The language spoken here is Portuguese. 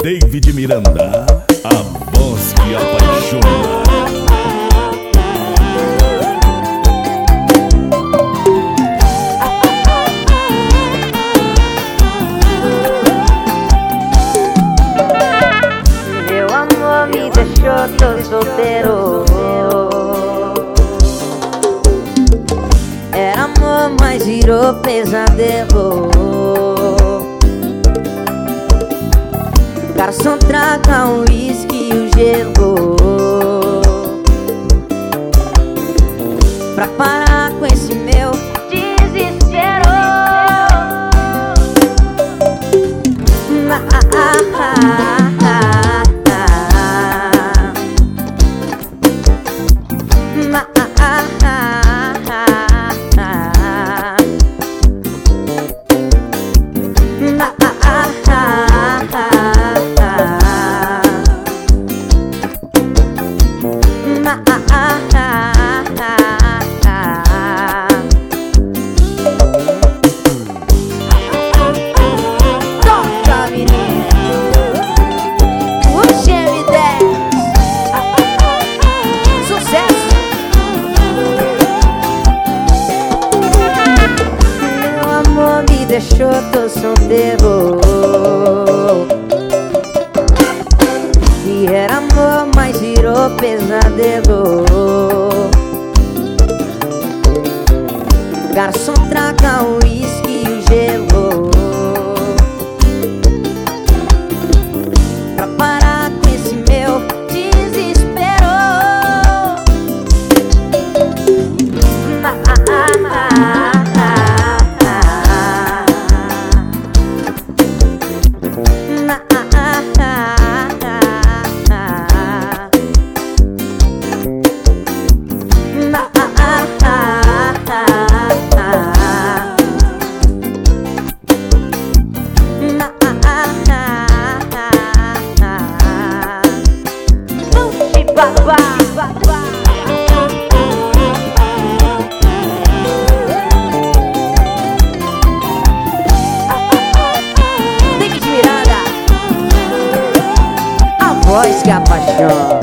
David Miranda, a voz que apaixona. Meu amor me deixou, tô solteiro. Era amor, mas virou pesadelo. Garçom, traga um uísque e o gelo pra parar com esse meu desespero. Toca, menina, o GM10, sucesso. Meu amor me deixou, tô solteiro. E era amor, mas virou pesadelo. Garçom, traga um uísque e o gelo pra parar com esse meu desespero. David Miranda, a voz que apaixona.